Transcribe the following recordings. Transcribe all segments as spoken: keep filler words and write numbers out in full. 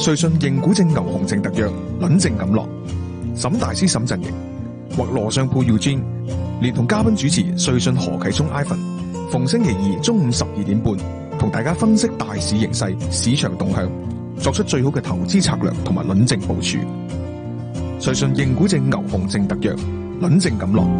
瑞信認股證牛熊證特約，輪證錦落，沈大師沈陣營或羅尚沛 Eugene，連同嘉賓主持瑞信何啟聰 Ivan， 逢星期二中午十二點半，同大家分析大市形勢、市場動向，作出最好嘅投資策略同埋輪證部署。瑞信認股證牛熊證特約，輪證錦落。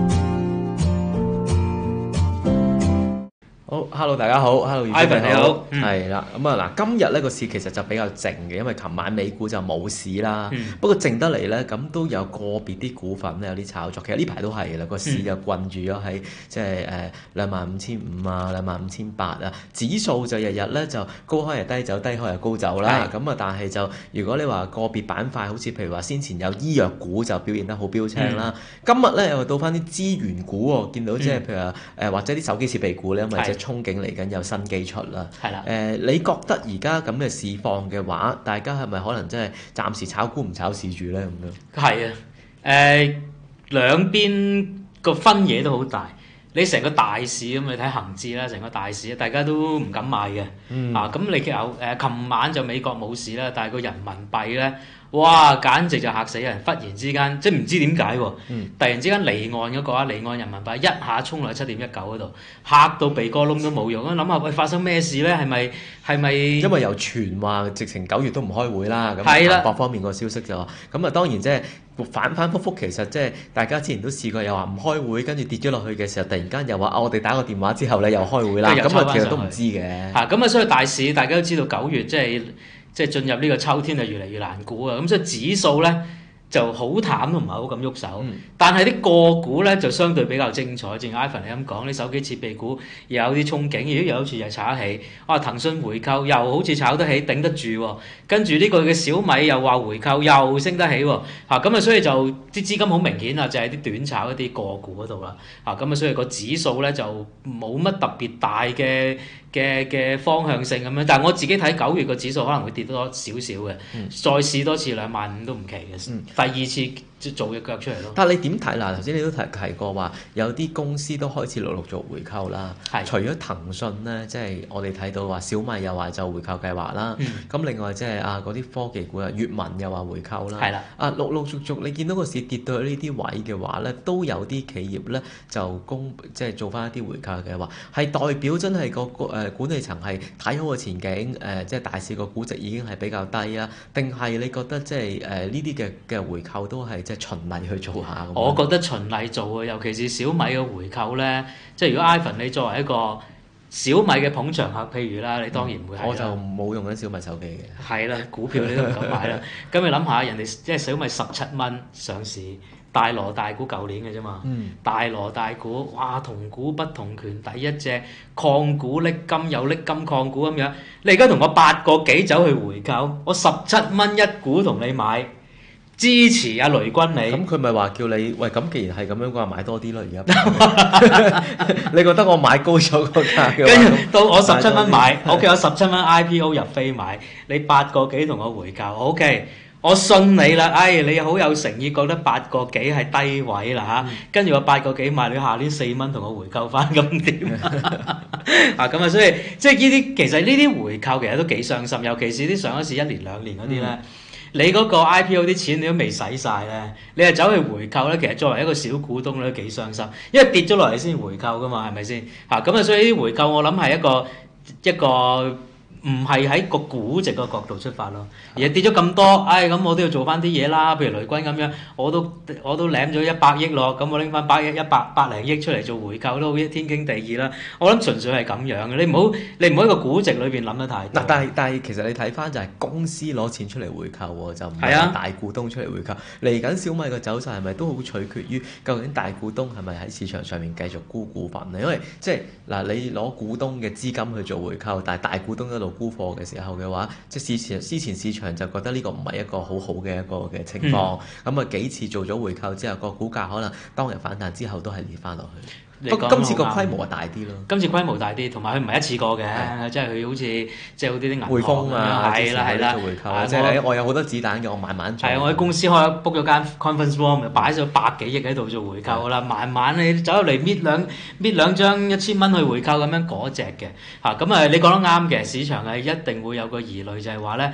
好 ，Hello， 大家好 ，Hello，Ivan 你好， 係啦，咁啊嗱，今日呢個市其實就比較靜嘅，因為琴晚美股就冇市啦。 嗯、 不過靜得嚟咧，咁都有個別啲股份咧有啲炒作。其實呢排都係啦，個市就困住咗喺即係誒兩萬五千五啊，兩萬五千八啊，指數就日日咧就高開又低走，低開又高走啦。咁啊，但係就如果你話個別板塊，好似譬如話先前有醫藥股就表現得好標青啦。嗯、今日咧又到翻啲資源股喎，見到即係譬如話誒、呃、或者啲手機設備股咧，因為即係憧憬嚟緊有新機出啦。係啦。誒、呃，你覺得而家咁嘅市況嘅話，大家係咪可能真係暫時炒股唔炒市住咧咁樣？係啊， 誒、呃、兩邊個分野都好大。你成個大市咁，你睇恒指啦，成個大市大家都唔敢買嘅。嗯、啊，咁你其實誒琴晚就美國冇市啦，但係個人民幣咧，哇，簡直就嚇死人！忽然之間，即係唔知點解喎，嗯、突然之間離岸嗰個啊，離岸人民幣一下衝落去七點一九嗰度，嚇到鼻哥窿都冇用。咁諗下，喂，發生咩事咧？係咪係咪？ 因為有傳話直情九月都唔開會啦。咁各方面個消息就話，咁啊當然即係反反覆覆，其實即係大家之前都試過，又話唔開會，跟住跌咗落去嘅時候，突然間又話啊，我哋打個電話之後咧又開會啦。咁啊，其實都唔知嘅。嚇，咁啊，所以大市大家都知道九月即係即係進入呢個秋天就越嚟越難估啊。咁所以指數咧就好淡都唔係好咁喐手，嗯、但係啲個股咧就相對比較精彩。正如 Ivan 你咁講，啲手機設備股又有啲憧憬，如果又好似又炒得起，啊騰訊回購又好似炒得起，頂得住喎。跟住呢個嘅小米又話回購又升得起喎。嚇咁啊，所以就啲資金好明顯啊，就係啲短炒一啲個股嗰度啦。嚇咁啊，所以個指數咧就冇乜特別大嘅嘅嘅方向性咁樣。但係我自己睇九月個指數可能會跌多少少嘅，嗯、再試多次兩萬五都唔奇嘅。嗯第二次做嘅腳出嚟咯。但係你點睇嗱？頭先你都提提過話，有啲公司都開始陸陸續回購啦。係的。除咗騰訊咧，即係我哋睇到話小米又話就回購計劃啦。咁、嗯、另外即係啊嗰啲科技股啊，閱文又話回購啦。係啦的。啊陸陸續續，你見到個市跌到去呢啲位嘅話咧，都有啲企業咧就公即係做翻一啲回購嘅計劃，係代表真係個誒管理層係睇好個前景誒、呃，即係大市個估值已經係比較低啊？定係你覺得即係誒呢啲嘅嘅回購都係即係循例去做下？我覺得循例做啊，尤其是小米嘅回購咧，即係如果 Ivan 你作為一個小米嘅捧場客，譬如啦，你當然唔會係、嗯。我就冇用緊小米手機嘅。係啦，股票你都唔敢買啦。咁你諗下，人哋即係小米十七蚊上市，大鑼大鼓舊年嘅啫嘛。嗯。大鑼大鼓，哇！同股不同權，第一隻礦股瀝金又瀝金礦股咁樣，你而家同我八個幾走去回購，我十七蚊一股同你買。支持阿雷軍你，咁佢咪話叫你喂，咁既然係咁樣嘅話，買多啲咯。而家你覺得我買高咗個價嘅話，跟住到我十七蚊買，我叫我十七蚊 I P O 入飛買，你八個幾同我回購 ，OK， 我信你啦。哎，你好有誠意，覺得八個幾係低位啦嚇，跟住我八個幾買，你下年四蚊同我回購翻，咁點啊？咁啊，所以即係呢啲其實呢啲回購其實都幾傷心，尤其是啲上一次一年兩年嗰啲咧。嗯你嗰個 I P O 啲錢你都未使晒咧，你係走去回購咧，其實作為一個小股東咧都幾傷心，因為跌咗落嚟先回購噶嘛，係咪先？嚇咁啊，所以啲回購我諗係一個一個唔係喺個估值個角度出發咯，而係跌咗咁多，唉咁我都要做翻啲嘢啦，譬如雷軍咁樣，我都我都攬咗一百億咯，咁我拎翻百億一百百零億出嚟做回購都好天經地義啦。我諗純粹係咁樣嘅，你唔好你唔好喺個估值裏邊諗得太多。嗱，但係但係其實你睇翻就係公司攞錢出嚟回購喎，就唔係大股東出嚟回購。嚟緊小米嘅走勢係咪都好取決於究竟大股東係咪喺市場上面繼續沽股份咧？因為即係嗱，你攞股東嘅資金去做回購，但係大股東一路沽貨嘅時候嘅話，即係之前之前市場就覺得呢個唔係一個好好嘅一個嘅情況，咁啊、嗯、幾次做咗回購之後，個股價可能當日反彈之後都係跌翻落去。不過今次個規模係大啲咯，今次規模大啲，同埋佢唔係一次過嘅，的即係佢好似即係好似啲銀行匯豐啊，係啦係啦，回購即係我有好多子彈嘅，我慢慢做。係我喺公司開 book 咗間 conference room，擺咗百幾億喺度做回購啦，的慢慢你走入嚟搣兩搣兩張一千蚊去回購咁樣嗰隻嘅嚇，咁啊你講得啱嘅，市場係一定會有個疑慮就係話咧。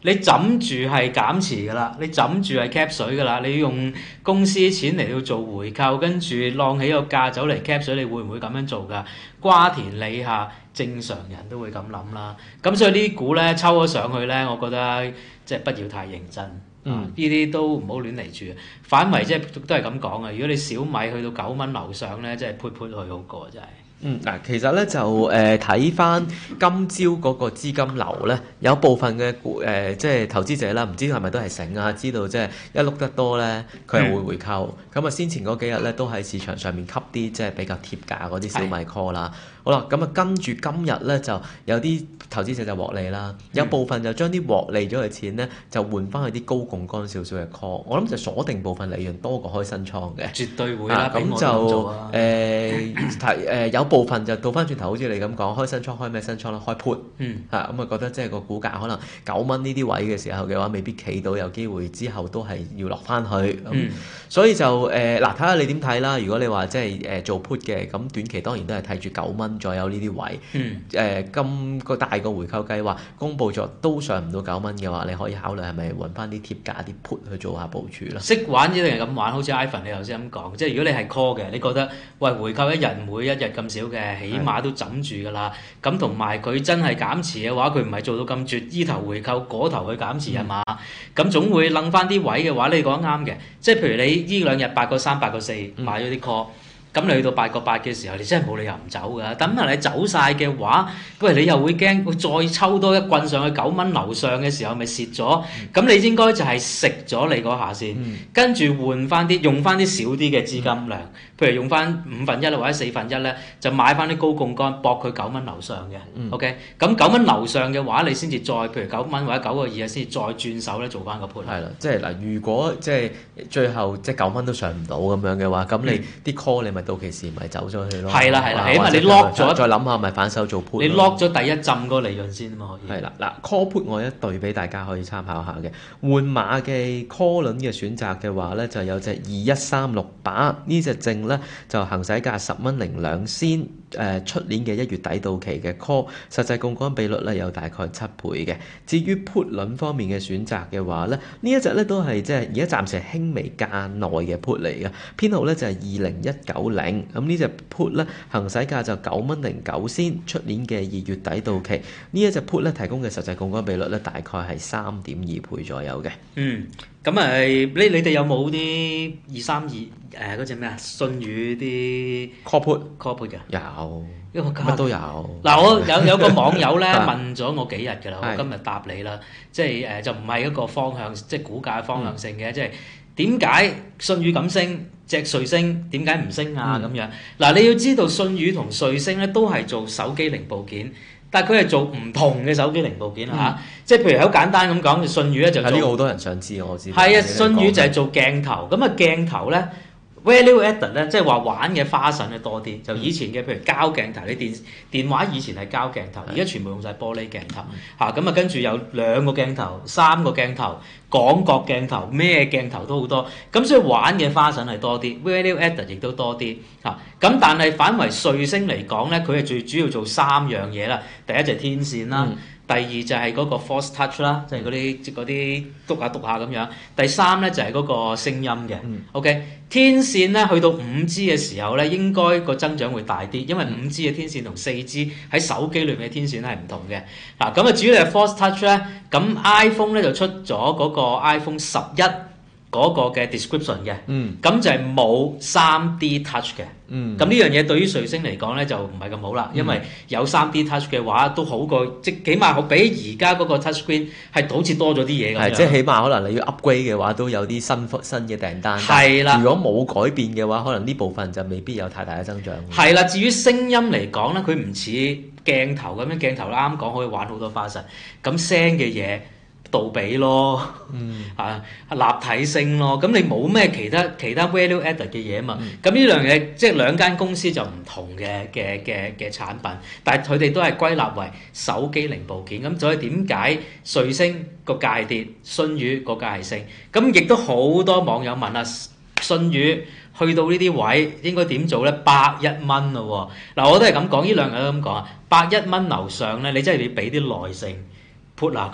你枕住係減持㗎啦，你枕住係 cap 水㗎啦，你用公司錢嚟到做回購，跟住晾起個價走嚟 cap 水，你會唔會咁樣做㗎？瓜田李下，正常人都會咁諗啦。咁所以呢啲股咧抽咗上去咧，我覺得即係不要太認真。嗯，呢啲都唔好亂嚟住。反為即係都係咁講啊！如果你小米去到九蚊樓上咧，即係潑潑去好過真係。 嗯，嗱，其實咧就誒睇翻今朝嗰個資金流咧，有部分嘅股誒即係投資者啦，唔知係咪都係醒啊？知道即係一碌得多咧，佢係會回購。咁啊、嗯，先前嗰幾日咧都喺市場上面吸啲即係比較貼價嗰啲小米 call 啦。好啦，咁啊跟住今日咧就有啲投資者就獲利啦，有部分就將啲獲利咗嘅錢咧就換翻去啲高槓桿少少嘅 call。我諗就鎖定部分利潤多過開新倉嘅。 絕對會啦， 咁、啊、就誒提誒有部分就倒翻轉頭，好似你咁講，開新倉開咩新倉咧？開 put，嗯，嚇咁啊覺得即係個股價可能九蚊呢啲位嘅時候嘅話，未必企到，有機會之後都係要落翻去。嗯，所以就誒嗱睇下你點睇啦。如果你話即係誒做 put 嘅，咁短期當然都係睇住九蚊左右呢啲位。嗯，誒、呃、今個大個回購計劃公佈咗都上唔到九蚊嘅話，你可以考慮係咪揾翻啲貼價啲 put 去做下部署啦。 識玩一定係咁玩，好似 Ivan 你頭先咁講，即係如果你係 call 嘅，你覺得喂回購一日唔會一日咁少嘅，起碼都枕住㗎啦。咁同埋佢真係減持嘅話，佢唔係做到咁絕，依頭回購嗰頭去減持係嘛？咁、嗯、總會掕翻啲位嘅話，你講得啱嘅。即係譬如你呢兩日八個三、八個四買咗啲 call。咁你去到八個八嘅時候，你真係冇理由唔走㗎。等埋你走晒嘅話，喂你又會驚，會再抽多一棍上去九蚊樓上嘅時候，咪蝕咗。咁、嗯、你應該就係食咗你嗰下先，嗯、跟住換翻啲，用翻啲少啲嘅資金量，嗯、譬如用翻五分一或者四分一咧，就買翻啲高槓桿搏佢九蚊樓上嘅。嗯、OK，咁九蚊樓上嘅話，你先至再譬如九蚊或者九個二啊，先至再轉手咧做翻個 put。係啦， 即係嗱，如果即係最後即係九蚊都上唔到咁樣嘅話，咁你啲 call 你咪到期時咪走咗去咯。 係啦係啦，起碼你 lock 咗， 再諗下咪反手做 put。 你 lock 咗第一浸嗰個利潤先啊嘛，可以。 係啦，嗱 call put 我一對俾大家可以參考下嘅。換馬嘅 call 輪嘅選擇嘅話咧，就有隻二一三六把呢隻證咧，就行使價十蚊零兩仙。誒出年嘅一月底到期嘅 call，實際槓桿比率咧有大概七倍嘅。至於 put 輪方面嘅選擇嘅話咧，呢一隻咧都係即係而家暫時係輕微價內嘅 put 嚟嘅，編號咧就係二零一九零。咁呢隻 put 咧行使價就九蚊零九仙，出年嘅二月底到期。呢一隻 put 咧提供嘅實際槓桿比率咧大概係三點二倍左右嘅。 嗯。咁誒，你你哋有冇啲二三二誒嗰隻咩啊？信譽啲 call put call put 嘅有，乜都有。 嗱，我有有個網友咧問咗我幾日㗎啦，我今日答你啦，即係誒就唔係一個方向，即係股價方向性嘅，即係點解信譽咁升，隻瑞星點解唔升啊？咁樣嗱，你要知道信譽同瑞星咧都係做手機零部件。但係佢係做唔同嘅手機零部件啦嚇，嗯、即係譬如好簡單咁講，信譽咧就係呢個好多人想知，我知。 係啊，信譽就係做鏡頭，咁啊鏡頭咧 value added 咧，即係話玩嘅花臣咧多啲。就以前嘅譬如膠鏡頭，你電電話以前係膠鏡頭，而家全部用晒玻璃鏡頭嚇，咁啊跟住有兩個鏡頭、三個鏡頭、廣角鏡頭，咩鏡頭都好多，咁所以玩嘅花臣係多啲 value added 亦都多啲嚇。咁但係反為瑞星嚟講咧，佢係最主要做三樣嘢啦。第一就係天線啦，嗯、第二就係嗰個 force touch 啦，即係嗰啲嗰啲篤下篤下咁樣。第三咧就係嗰個聲音嘅。嗯、OK，天線咧去到五 G 嘅時候咧，應該個增長會大啲，因為五 G 嘅天線同四 G 喺手機裏面嘅天線係唔同嘅。嗱，咁啊至於係 force touch 咧，咁 iPhone 咧就出咗嗰個 iPhone 十一嗰個嘅 description 嘅，咁、嗯、就係冇三 D touch 嘅。咁呢、嗯、樣嘢對於瑞星嚟講咧就唔係咁好啦，因為有三 D touch 嘅話都好過，即係起碼好比而家嗰個 touch screen 係好似多咗啲嘢咁樣。係，即係起碼可能你要 upgrade 嘅話都有啲新新嘅訂單。係啦，如果冇改變嘅話，可能呢部分就未必有太大嘅增長。係啦，至於聲音嚟講咧，佢唔似鏡頭咁樣，鏡頭啱啱講可以玩好多花神，咁聲嘅嘢。杜比咯，嗯、啊立體聲咯，咁你冇咩其他其他 value added 嘅嘢啊嘛，咁呢樣嘢即係兩間公司就唔同嘅嘅嘅嘅產品，但係佢哋都係歸納為手機零部件，咁所以點解瑞星個價係跌，信譽個價係升？咁亦都好多網友問啊，信譽去到呢啲位應該點做咧？百一蚊咯喎，嗱我都係咁講，呢兩日都咁講啊，百一蚊樓上咧，你真係要俾啲耐性 put 下佢。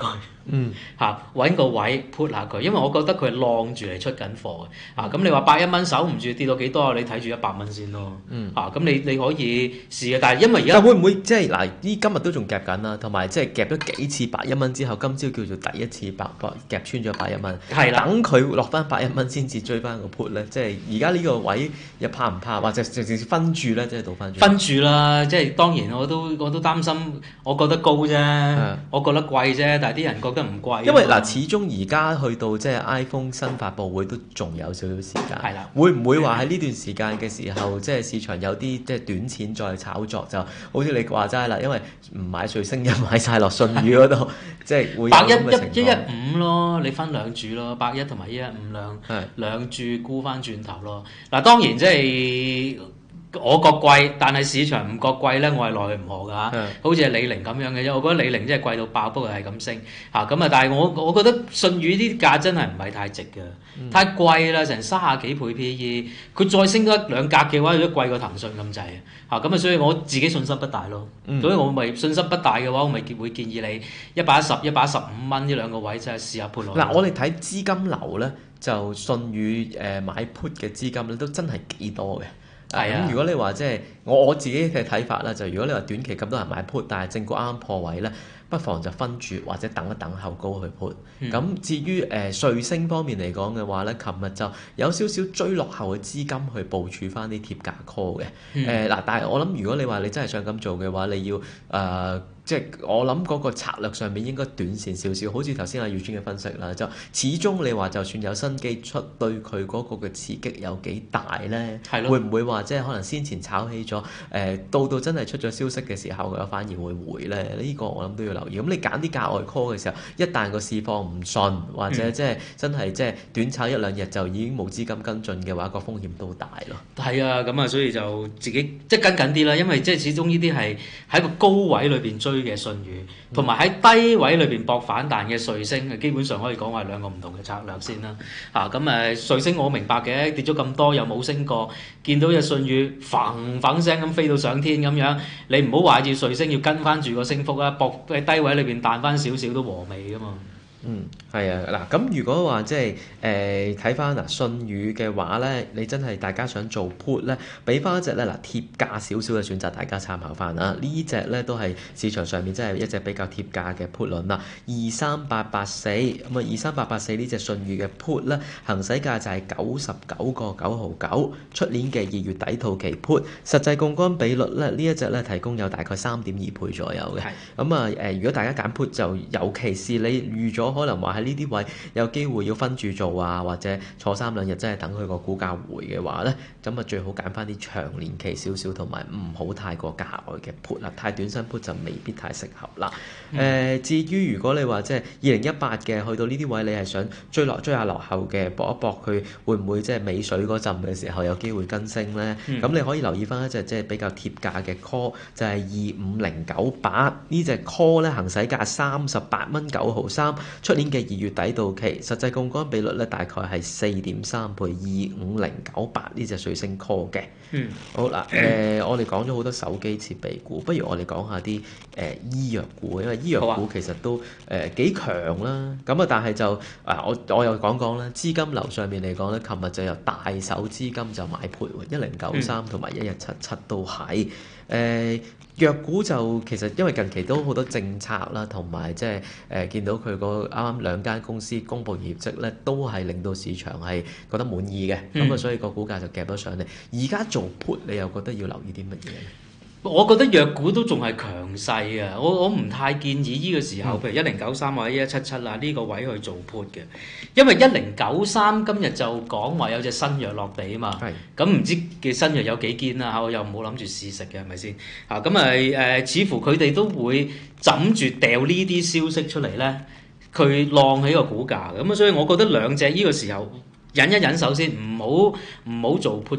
嗯嚇揾個位 put 下佢，因為我覺得佢係晾住嚟出緊貨嘅。啊咁你話百一蚊守唔住跌到幾多啊？你睇住一百蚊先咯。 嗯啊咁你你可以試嘅，但係因為而家但會唔會即係嗱？呢今日都仲夾緊啦，同埋即係夾咗幾次百一蚊之後，今朝叫做第一次百百夾穿咗百一蚊。 係啦， 等佢落翻百一蚊先至追翻個 put 咧，即係而家呢個位又怕唔怕，或者直接分住咧，即係倒翻轉。 分住啦，即係當然我都我都擔心，我覺得高啫， 嗯我覺得貴啫，但係啲人覺得唔貴。 因為嗱，始終而家去到即係 iPhone 新發布會都仲有少少時間。 係啦， 會唔會話喺呢段時間嘅時候，即係市場有啲即係短錢再炒作，就好似你話齋啦，因為唔買瑞星又買晒落信譽嗰度，即係會有百一咁嘅情況。 一一一五咯，你分兩注咯，百一同埋一一五兩係兩注沽翻轉頭咯。嗱當然即係。我覺貴，但係市場唔覺貴咧，我係奈佢唔何㗎嚇。 嗯好似係李寧咁樣嘅啫，我覺得李寧真係貴到爆，不過係咁升嚇咁啊！但係我我覺得信譽啲價真係唔係太值嘅， 嗯太貴啦，成三十幾倍 P E，佢再升多一兩格嘅話，都貴過騰訊咁滯嚇咁啊！所以我自己信心不大咯。 嗯所以我咪信心不大嘅話，我咪會建議你一百一十、一百一十五蚊呢兩個位真係試下 put 落。 嗱，我哋睇資金流咧，就信譽誒、呃、買 put 嘅資金咧，都真係幾多嘅。 係啊， 咁如果你話即係我我自己嘅睇法啦，就如果你話短期咁多人買 put，但係正股啱啱破位咧，不妨就分住或者等一等後高去 put。咁、嗯、至於誒、呃、瑞星方面嚟講嘅話咧，琴日就有少少追落後嘅資金去部署翻啲貼價 call 嘅。誒嗱、 嗯呃，但係我諗如果你話你真係想咁做嘅話，你要誒。呃即係我諗嗰個策略上面應該短線少少，好似頭先阿耀尊嘅分析啦，就始終你話就算有新機出，對佢嗰個嘅刺激有幾大咧？ 係咯， 會唔會話即係可能先前炒起咗，誒、呃、到到真係出咗消息嘅時候，佢反而會回咧？呢、呢個我諗都要留意。咁你揀啲價外 call 嘅時候，一旦個市況唔順，或者即係真係即係短炒一兩日就已經冇資金跟進嘅話，個風險都大咯。 係啊，咁啊，所以就自己即係跟緊啲啦，因為即係始終呢啲係喺個高位裏邊追嘅信譽，同埋喺低位裏邊搏反彈嘅瑞星，基本上可以講話係兩個唔同嘅策略先啦。嚇咁誒，瑞星我明白嘅，跌咗咁多又冇升過，見到隻信譽嘭嘭聲咁飛到上天咁樣，你唔好話住瑞星要跟翻住個升幅啊，搏喺低位裏邊彈翻少少都和味噶嘛。 嗯，係啊，嗱，咁如果話即係誒睇翻嗱信譽嘅話咧，你真係大家想做 put 咧，俾翻一隻咧嗱貼價少少嘅選擇，大家參考翻啊！呢隻咧都係市場上面真係一隻比較貼價嘅 put 輪啦，二三八八四咁啊，二三八八四呢隻信譽嘅 put 咧，行使價就係九十九個九毫九，出年嘅二月底到期 put，實際槓桿比率咧呢一隻咧提供有大概三點二倍左右嘅。咁啊誒，如果大家揀 put 就尤其是你預咗。可能話喺呢啲位有機會要分住做啊，或者坐三兩日，真係等佢個股價回嘅話咧，咁啊最好揀翻啲長年期少少，同埋唔好太過價外嘅 put 啦，太短身 put 就未必太適合啦。誒、嗯呃，至於如果你話即係二零一八嘅去到呢啲位，你係想追落追下落後嘅，搏一搏佢會唔會即係尾水嗰陣嘅時候有機會跟升咧？咁、嗯、你可以留意翻一隻即係比較貼價嘅 call，就係二五零九八呢隻 call 咧，行使價三十八蚊九毫三。出年嘅二月底到期，實際槓桿比率咧大概係四點三倍，二五零九八呢隻瑞星 call 嘅。嗯，好啦，誒、呃，我哋講咗好多手機設備股，不如我哋講下啲誒、呃、醫藥股，因為醫藥股其實都誒、呃、幾強啦。咁啊，但係就啊，我我又講講啦，資金流上面嚟講咧，琴日就有大手資金就買盤喎，一零九三同埋一一七七都係誒。呃藥股就其實因為近期都好多政策啦，同埋即係誒見到佢個啱啱兩間公司公布業績咧，都係令到市場係覺得滿意嘅，咁啊、嗯、所以個股價就夾咗上嚟。而家做 put 你又覺得要留意啲乜嘢咧？ 我覺得藥股都仲係強勢啊！我我唔太建議呢個時候，譬如一零九三或者一一七七啊呢個位去做 put 嘅，因為一零九三今日就講話有隻新藥落地啊嘛。係。咁唔知嘅新藥有幾堅啦嚇，我又唔好諗住試食嘅係咪先？啊咁啊誒，似乎佢哋都會枕住掉呢啲消息出嚟咧，佢浪起個股價咁啊，所以我覺得兩隻呢個時候忍一忍手先，唔好唔好做 put 住。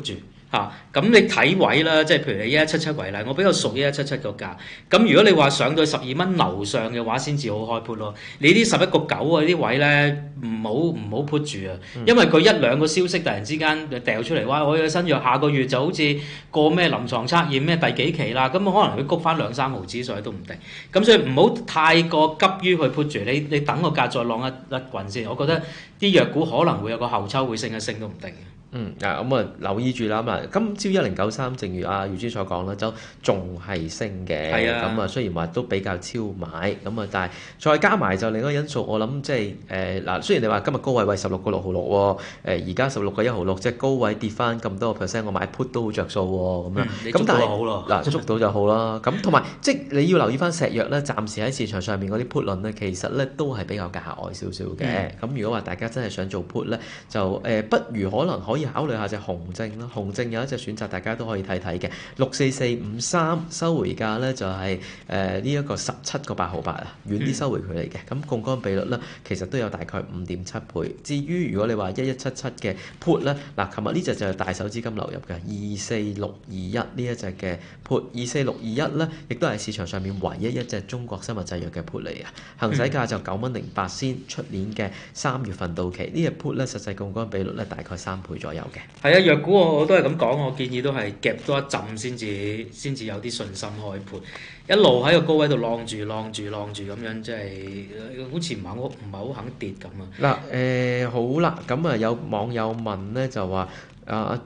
嚇，咁、啊、你睇位啦，即係譬如你一一七七為例，我比較熟一一七七個價。咁如果你話上到十二蚊樓上嘅話，先至好開 put 咯。你啲十一個九啊啲位咧，唔好唔好 put 住啊，因為佢一兩個消息突然之間就掉出嚟，哇！我嘅新藥下個月就好似過咩臨床測驗咩第幾期啦，咁可能會谷翻兩三毫子上去都唔定。咁所以唔好太過急於去 put 住，你你等個價再浪一一棍先。我覺得啲藥股可能會有個後抽會升一升都唔定嘅。 嗯，啊咁啊留意住啦咁啊，今朝一零九三，正如阿姚珠所講啦，就仲係升嘅，咁啊雖然話都比較超買，咁啊但係再加埋就另一個因素，我諗即係誒嗱，雖然你話今日高位為十六個六毫六喎，誒而家十六個一毫六，即係高位跌翻咁多個 percent，我買 put 都好着數喎，咁樣，咁、嗯、但係嗱捉到就好啦，咁同埋即係你要留意翻石藥咧，暫時喺市場上面嗰啲 put 輪咧，其實咧都係比較價外少少嘅，咁、嗯、如果話大家真係想做 put 咧，就誒、呃、不如可能可以考慮下隻紅證啦，紅證有一隻選擇，大家都可以睇睇嘅，六四四五三收回價咧就係誒呢一個十七個八毫八啊，遠啲收回佢嚟嘅，咁槓桿比率咧其實都有大概五點七倍。至於如果你話一一七七嘅 put 咧，嗱，琴日呢隻就係大手資金流入嘅二四六二一呢一隻嘅 put， 二四六二一咧亦都係市場上面唯一一隻中國生物製藥嘅 put 嚟啊，行使價就九蚊零八仙，出年嘅三月份到期，呢隻 put 咧實際槓桿比率咧大概三倍左右嘅。 係啊，藥股我我都係咁講，我建議都係夾多一陣先至先至有啲信心開盤，一路喺個高位度晾住晾住晾住咁樣，即係好似唔肯唔係好肯跌咁啊。 嗱誒、呃、好啦，咁啊有網友問咧就話啊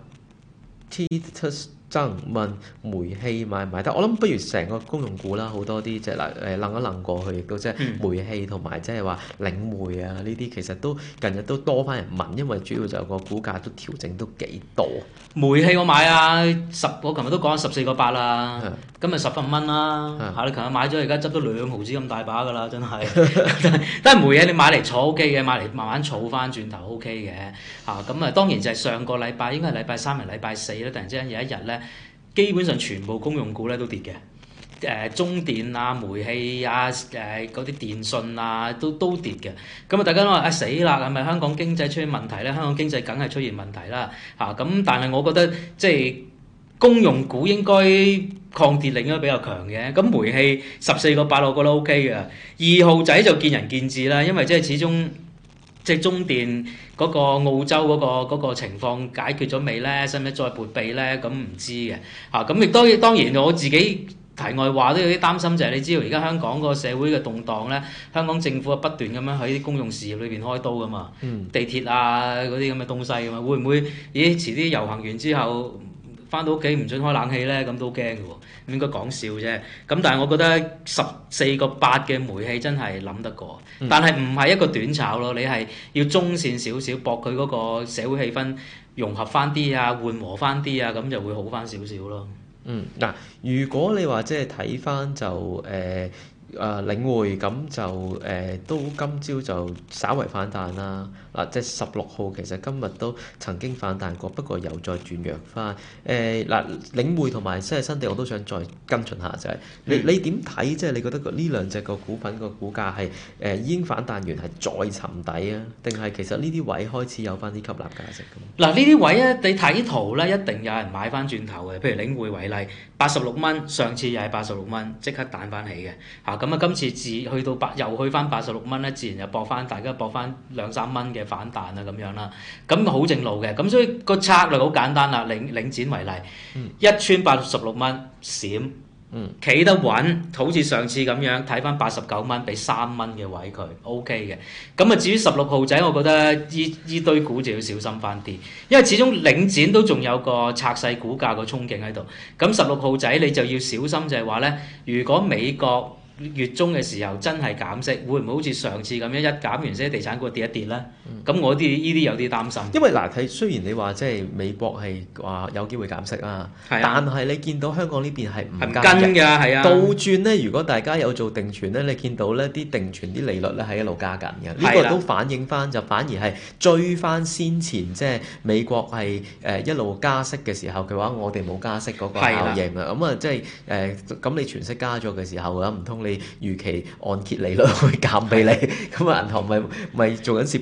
Titus 爭問煤氣買唔買得？我諗不如成個公用股啦，好多啲即係嗱誒諗一諗過去，亦都即係煤氣同埋即係話領匯啊呢啲，其實都近日都多翻人問，因為主要就個股價都調整都幾多。 煤氣我買啊，十我琴日都講十四個八啦，今日十五蚊啦，嚇你琴日買咗，而家執到兩毫子咁大把㗎啦，真係。但係煤氣你買嚟儲 O K 嘅，買嚟慢慢儲翻轉頭 O K 嘅嚇。咁啊當然就係上個禮拜應該係禮拜三定禮拜四咧，突然之間有一日咧。基本上全部公用股咧都跌嘅，誒、呃、中電啊、煤氣啊、誒嗰啲電信啊都都跌嘅。咁啊，大家都話啊死啦，係咪香港經濟出現問題咧？香港經濟梗係出現問題啦，嚇、啊、咁。但係我覺得即係公用股應該抗跌力應該比較強嘅。咁煤氣十四個八，我覺得 O K 嘅。二號仔就見仁見智啦，因為即係始終。即係中電嗰個澳洲嗰、嗰個嗰個情況解決咗未咧？使唔使再撥備咧？咁唔知嘅嚇。咁亦都當然我自己題外話都有啲擔心，就係你知道而家香港個社會嘅動盪咧，香港政府啊不斷咁樣喺啲公用事業裏邊開刀噶嘛，嗯、地鐵啊嗰啲咁嘅東西噶嘛，會唔會咦遲啲遊行完之後？翻到屋企唔准開冷氣咧，咁都驚嘅喎，應該講笑啫。咁但係我覺得十四個八嘅煤氣真係諗得過，嗯、但係唔係一個短炒咯，你係要中線少少搏佢嗰個社會氣氛融合翻啲啊，緩和翻啲啊，咁就會好翻少少咯。 嗯，嗱，如果你話即係睇翻就誒。呃誒、呃、領匯咁就誒、呃、都今朝就稍為反彈啦，嗱、啊、即係十六號其實今日都曾經反彈過，不過又再轉弱翻。誒嗱領匯同埋即係新地我都想再跟進下就係、是、你你點睇？即係你覺得呢兩隻個股份個股價係誒、呃、已經反彈完係再沉底啊？定係其實呢啲位開始有翻啲吸納價值咁？嗱呢啲位咧，你睇圖咧一定有人買翻轉頭嘅，譬如領匯為例，八十六蚊，上次又係八十六蚊，即刻彈翻起嘅嚇。咁啊，今次自去到八又去翻八十六蚊咧，自然又搏翻，大家搏翻兩三蚊嘅反彈啊咁樣啦。咁好正路嘅，咁所以個策略好簡單啦。領領展為例，嗯、一穿八十六蚊閃，企得穩，好似上次咁樣睇翻八十九蚊，俾三蚊嘅位佢 OK 嘅。咁啊，至於十六號仔，我覺得依依堆股就要小心翻啲，因為始終領展都仲有個拆細股價個憧憬喺度。咁十六號仔你就要小心，就係話咧，如果美國月中嘅時候真係減息，會唔會好似上次咁樣一減完息，地產股跌一跌咧？咁、嗯、我啲呢啲有啲擔心。 因為嗱，睇雖然你話即係美國係話有機會減息啊，但係你見到香港呢邊係唔跟㗎，係啊。 倒轉咧，如果大家有做定存咧，你見到咧啲定存啲利率咧係一路加緊嘅，呢、呢個都反映翻就反而係追翻先前即係美國係誒一路加息嘅時候嘅話，我哋冇加息嗰個效應啊。咁啊，即係誒咁你全息加咗嘅時候啊，唔通你預期按揭利率會減俾你，咁啊銀行咪咪做緊蝕本生意，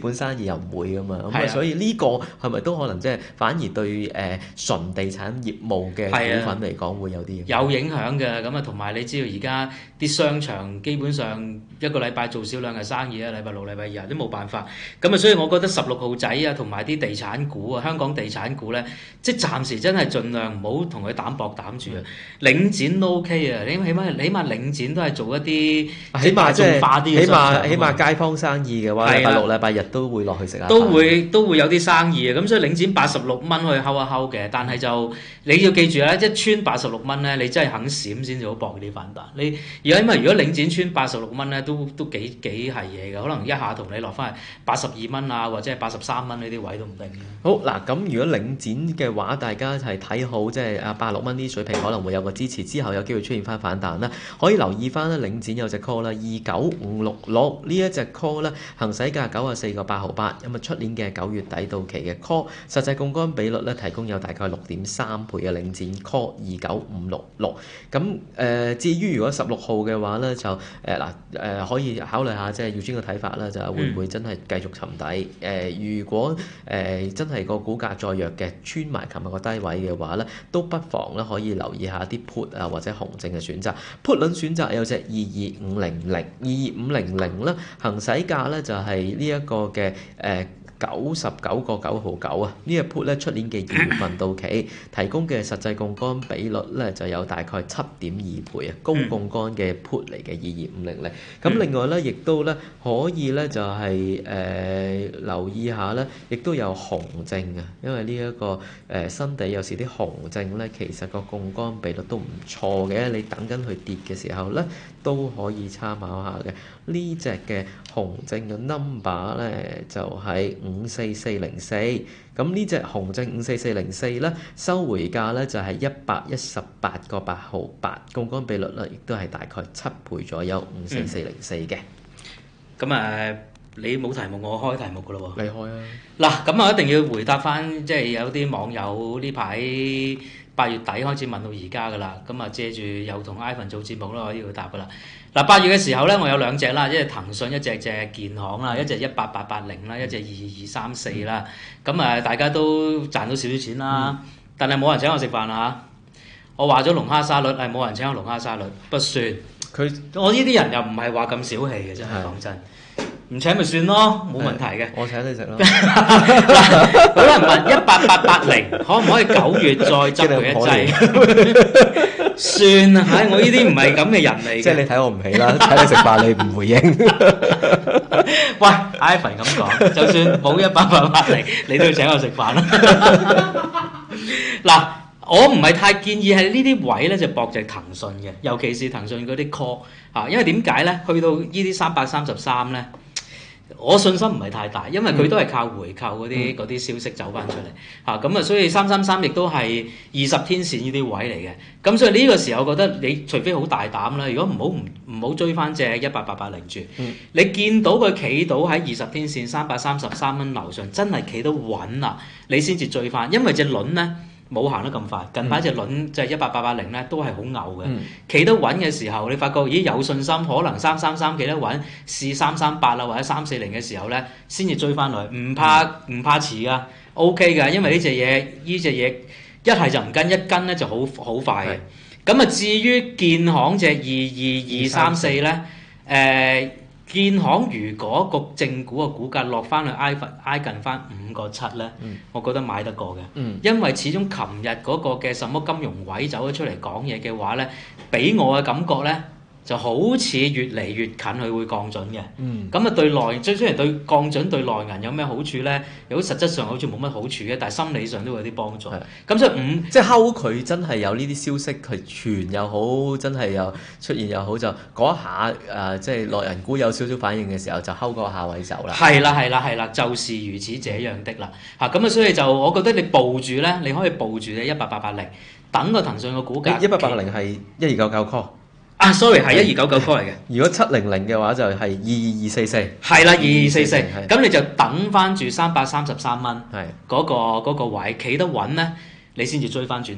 又唔會噶嘛。咁啊， 係啊所以呢個係咪都可能即係反而對誒、呃、純地產業務嘅股份嚟講會有啲有影響嘅？咁啊，同埋你知道而家啲商場基本上一個禮拜做少兩日生意啊，禮拜六、禮拜日都冇辦法。咁啊，所以我覺得十六號仔啊，同埋啲地產股啊，香港地產股咧，即係暫時真係盡量唔好同佢膽搏膽住啊。領展都 OK 啊，你起碼起碼領展都係做一啲起碼即係化啲嘅起碼商場起碼街坊生意嘅話，禮拜六、禮拜日都會落去食下飯， 都會都會有啲生意啊。咁所以領展八十六蚊可以睺一睺嘅，但係就你要記住咧，一穿八十六蚊咧，你真係肯閃先至好搏啲反彈。你而家因為如果領展穿八十六蚊咧，都都幾幾係嘢嘅，可能一下同你落翻去八十二蚊啊，或者係八十三蚊呢啲位都唔定。 好嗱，咁如果領展嘅話，大家係睇好，即係啊八六蚊呢啲水平可能會有個支持，之後有機會出現翻反彈啦。可以留意翻咧，領展有隻 call 啦，二九五六六呢一隻 call 咧，行使價九啊四個八毫八，咁啊出年嘅九月底到期嘅 call，實際槓桿比率咧提供有大概六點三倍嘅領展 call 二九五六六。咁誒、呃，至於如果十六號嘅話咧，就誒嗱誒可以考慮下即係耀尊嘅睇法啦，就係會唔會真係繼續沉底？誒、呃，如果誒、呃、真係個股價再弱嘅，穿埋琴日個低位嘅話咧，都不妨咧可以留意下啲 put 啊或者熊證嘅選擇。put 輪選擇有隻二二五零零，二二五零零咧，行使價咧就係呢一個嘅誒九十九個九毫九啊！呢隻 put 咧出年嘅二月份到期，提供嘅實際槓桿比率咧就有大概七點二倍啊，高槓桿嘅 put 嚟嘅二二五零零。咁另外咧，亦都咧可以咧就係、是、誒、呃、留意下咧，亦都有熊證啊，因為呢、這、一個誒、呃、新地有時啲熊證咧，其實個槓桿比率都唔錯嘅，你等緊佢跌嘅時候咧都可以參考下嘅。呢隻嘅熊證嘅 number 咧就係、是五四四零四，咁呢隻熊證五四四零四咧，收回價咧就係一百一十八個八毫八，槓桿比率咧亦都係大概七倍左右，五四四零四嘅。 咁誒、嗯，你冇題目，我開題目噶咯喎。 你開啊！ 嗱，咁啊一定要回答翻，即係有啲網友呢排八月底開始問到而家噶啦，咁啊借住又同 Ivan 做節目啦，我都要答噶啦。嗱，八月嘅時候咧，我有兩隻啦，一隻騰訊，一隻隻建行啦，一隻一八八八零啦，一隻二二三四啦。咁啊，大家都賺到少少錢啦，嗯、但係冇人請我食飯啊！我話咗龍蝦沙律係冇人請我龍蝦沙律，不算。佢我呢啲人又唔係話咁小氣嘅，真係講真。唔請咪算咯，冇問題嘅。 我請你食咯。 好多人問一八八八零可唔可以九月再執佢一劑？算啦，唉，我呢啲唔係咁嘅人嚟嘅。 即係你睇我唔起啦，睇你食飯你唔回應。 喂 ，Ivan 咁講，就算冇一八八八零，你都要請我食飯啦。嗱，我唔係太建議喺呢啲位咧就搏隻騰訊嘅，尤其是騰訊嗰啲 call 嚇，因為點解咧？去到呢啲三百三十三咧。我信心唔係太大，因為佢都係靠回購嗰啲嗰啲消息走翻出嚟嚇，咁啊，所以三三三亦都係二十天線呢啲位嚟嘅，咁所以呢個時候覺得你除非好大膽啦，如果唔好唔唔好追翻隻一八八八零住，嗯、你見到佢企到喺二十天線三百三十三蚊樓上，真係企得穩啦，你先至追翻，因為隻輪咧。冇行得咁快，近排隻輪就係一八八八零咧，都係好牛嘅。企、嗯、得穩嘅時候，你發覺咦有信心，可能三三三企得穩，試三三八啊或者三四零嘅時候咧，先至追翻來，唔怕唔、嗯、怕遲噶 ，OK 噶，因為呢隻嘢呢隻嘢一係就唔跟，一跟咧就好好快嘅。咁啊，至於建行隻二二二三四咧，誒、呃。建行如果個正股嘅股價落翻去挨挨近翻五個七咧，嗯、我覺得買得過嘅，嗯、因為始終琴日嗰個嘅什麼金融位走咗出嚟講嘢嘅話咧，俾我嘅感覺咧就好似越嚟越近佢會降準嘅，咁啊、嗯、對內最雖然對降準對內銀有咩好處咧？如果實質上好似冇乜好處嘅，但係心理上都會有啲幫助。咁所以五即係睺佢真係有呢啲消息，佢傳又好，真係又出現又好，就嗰一下誒、呃，即係內銀股有少少反應嘅時候，就睺嗰個下位走啦。 係啦係啦係啦，就是如此這樣的啦嚇。咁啊，所以就我覺得你報住咧，你可以報住你一八八八零，等個騰訊個股價。 一八八零係一二九九 call。 啊，sorry， 係一二九九 call 嚟嘅。 如果七零零嘅話就係二二二四四。 係啦，二二四四。咁你就等翻住三百三十三蚊，係嗰、 嗰個嗰個位企得穩咧，你先至追翻轉頭。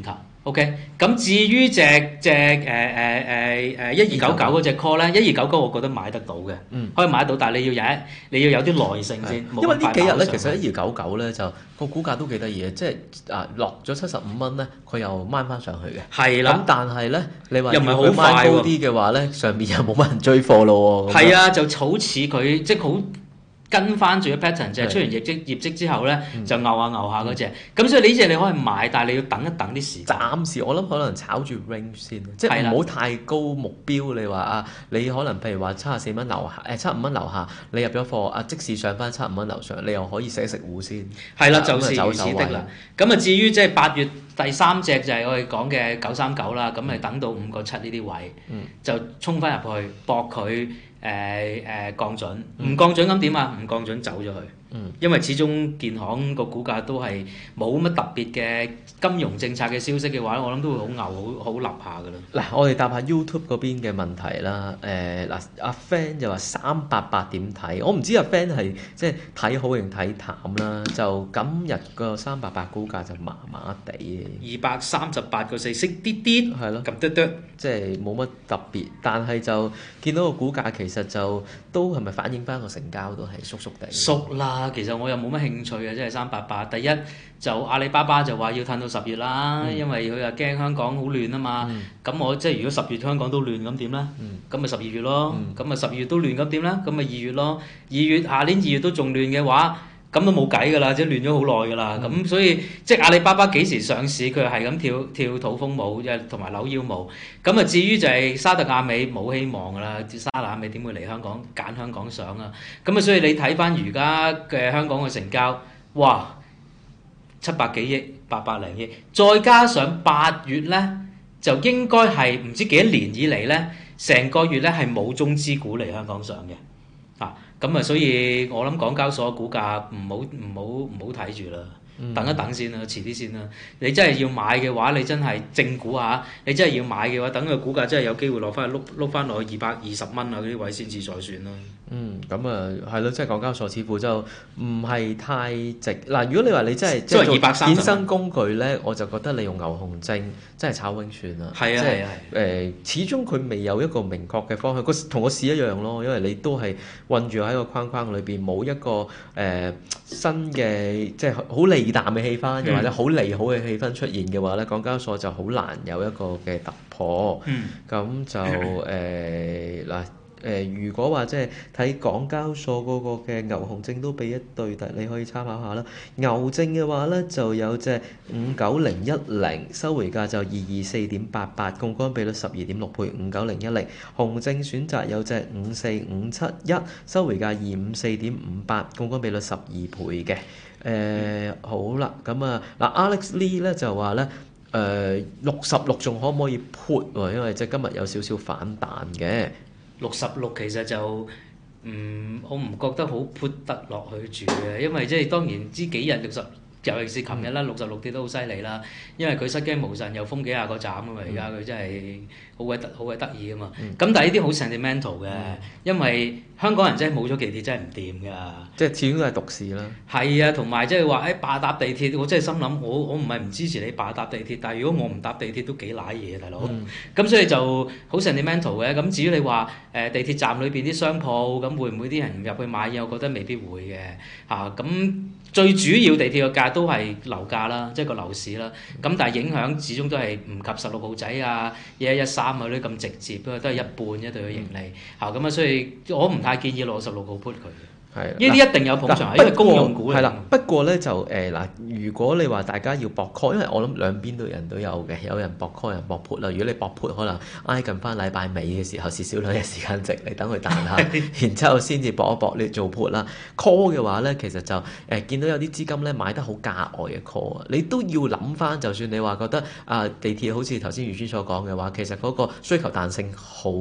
OK，咁至於隻隻誒誒誒誒一二九九嗰隻 call 咧，一二九九我覺得買得到嘅， 嗯， 可以買得到，但係你要有一你要有啲耐性先。 因為呢幾日咧，其實一二九九咧就個股價都幾得意嘅，即係啊落咗七十五蚊咧，佢又掹翻上去嘅。 係啦， 咁但係咧，你話又唔係好要快掹高啲嘅話咧，上面又冇乜人追貨咯喎。 係啊，就好似佢即係好。跟翻住個 pattern 就係出完業績業績之後咧， 嗯、 就牛下牛下嗰隻，咁、嗯、所以呢隻你可以買，但係你要等一等啲時間。 暫時我諗可能炒住 range 先，即係唔好太高目標。你話啊，你可能譬如話七十四蚊樓下，誒七十五蚊樓下，你入咗貨啊，即使上翻七十五蚊樓上，你又可以食一食糊先。 係啦，就是如此的啦。咁啊，至於即係八月第三隻就係我哋講嘅九三九啦，咁咪等到五個七呢啲位，嗯、就衝翻入去搏佢。誒誒、呃呃、降準，唔降準咁點啊？唔降準走咗去，嗯、因為始終建行個股價都係冇乜特別嘅金融政策嘅消息嘅話，我諗都會好牛好好立下噶啦。 嗱，我哋答下 YouTube 嗰邊嘅問題啦。誒、呃、嗱，阿 Fan 就話三八八點睇，我唔知阿 Fan 係即係睇好定睇淡啦。就今日個三八八股價就麻麻地嘅， 二百三十八個四，升啲啲， 係咯， 咁多多， 即係冇乜特別，但係就見到個股價其實就都係咪反映翻個成交都係縮縮地？ 縮啦，其實我又冇乜興趣嘅，即係三八八。第一就阿里巴巴就話要褪到十月啦，嗯、因為佢話驚香港好亂啊嘛。咁、嗯、我即係如果十月香港都亂咁點咧？咁咪十二月咯。咁咪十二月都亂咁點咧？咁咪二月咯。二月下年二月都仲亂嘅話，咁都冇計㗎啦，即係亂咗好耐㗎啦。咁、嗯、所以即係阿里巴巴幾時上市，佢係咁跳跳土風舞，即係同埋扭腰舞。咁啊，至於就係沙特阿美冇希望㗎啦，沙特阿美點會嚟香港揀香港上啊？咁啊，所以你睇翻而家嘅香港嘅成交，哇，七百幾億、八百零億，再加上八月咧，就應該係唔知幾多年以嚟咧，成個月咧係冇中資股嚟香港上嘅。啊，咁啊，所以我諗港交所股價唔好唔好唔好睇住啦，嗯、等一等先啦，遲啲先啦。你真係要買嘅話，你真係正股下，你真係要買嘅話，等個股價真係有機會落翻去碌碌翻落去二百二十蚊啊嗰啲位先至再算啦。嗯， 咁啊係咯，即係港交所似乎就唔係太值嗱。如果你話你真係即係做衍生工具咧，我就覺得你用牛熊證真係炒永算啦。係啊係啊，誒、呃，始終佢未有一個明確嘅方向，個同個市一樣咯，因為你都係困住喺個框框裏邊，冇一個誒、呃、新嘅即係好利淡嘅氣氛，又或者好利好嘅氣氛出現嘅話咧，港交所就好難有一個嘅突破。嗯，咁就誒嗱。呃誒、呃，如果話即係睇港交所嗰個嘅牛熊證都俾一對，但你可以參考下啦。牛證嘅話咧，就有隻五九零一零，收回價就二二四點八八，槓桿比率十二點六倍，五九零一零。熊證選擇有隻五四五七一，收回價二五四點五八，槓桿比率十二倍嘅。誒、呃、好啦，咁啊嗱 Alex Lee 咧就話咧誒六十六仲可唔可以 put 喎？因為即係今日有少少反彈嘅。 六十六其實就嗯，我唔覺得好 put 得落去住嘅，因為即係當然知幾日六十，尤其是琴日啦，六十六跌都好犀利啦，因為佢失驚無神又封幾廿個站啊嘛，而家佢真係好鬼得好鬼得意啊嘛。咁、嗯、但係呢啲好 sentimental 嘅，嗯、因為香港人真係冇咗地鐵真係唔掂㗎。 即係始終都係獨市啦。係啊，同埋即係話誒罷搭地鐵，我真係心諗我我唔係唔支持你罷搭地鐵，但係如果我唔搭地鐵都幾瀨嘢大佬。咁、嗯、所以就好 sentimental 嘅。咁至於你話誒、呃、地鐵站裏邊啲商鋪，咁會唔會啲人入去買嘢？我覺得未必會嘅嚇。咁、啊、最主要地鐵嘅價都係樓價啦，即係個樓市啦。咁但係影響始終都係唔及十六號仔啊、一一一三啊啲咁直接，都係一半一對嘅盈利嚇。咁啊，所以我唔太建議攞十六號 put 佢。係，呢啲一定有捧場，因為公用股嚟。係啦，不過咧就誒嗱、呃，如果你話大家要搏 call，因為我諗兩邊都人都有嘅，有人搏 call，有人搏 put 啦。如果你搏 put，可能挨近翻禮拜尾嘅時候，蝕少兩日時間值，你等佢彈下，然之後先至搏一搏你做 put 啦。call 嘅話咧，其實就誒、呃、見到有啲資金咧買得好價外嘅 call 啊，你都要諗翻。就算你話覺得啊、呃、地鐵好似頭先余尊所講嘅話，其實嗰個需求彈性好。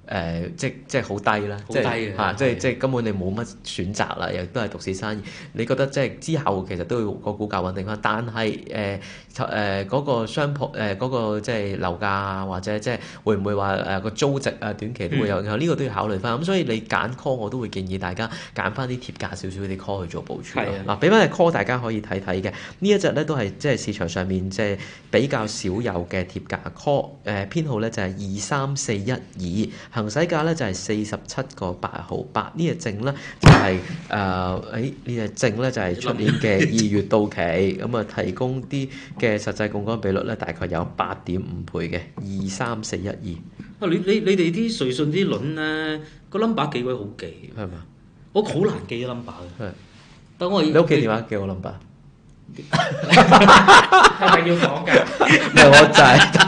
誒、呃、即即係好低啦， 好低嘅即係嚇，即係即係根本你冇乜選擇啦，亦都係獨市生意。你覺得即係之後其實都要個股價穩定翻，但係誒誒嗰個商鋪誒嗰個即係樓價啊，或者即係會唔會話誒個租值啊短期都會有影響？呢、嗯、個都要考慮翻。咁所以你揀 call 我都會建議大家揀翻啲貼價少少啲 call 去做部署。嗱，俾翻隻 call 大家可以睇睇嘅呢一隻咧都係即係市場上面即係比較少有嘅貼價 call。誒編號咧就係二三四一二。行使價咧就係四十七個八毫八，呢隻證咧就係誒誒呢隻證咧就係出年嘅二月到期，咁啊提供啲嘅實際槓桿比率咧大概有八點五倍嘅二三四一二。 啊！你你你哋啲瑞信啲輪咧個 number 幾鬼好記， 係嘛？ 我好難記 number 嘅。 係。 等我你屋企電話叫我 number。 係咪要講㗎？ 唔係我就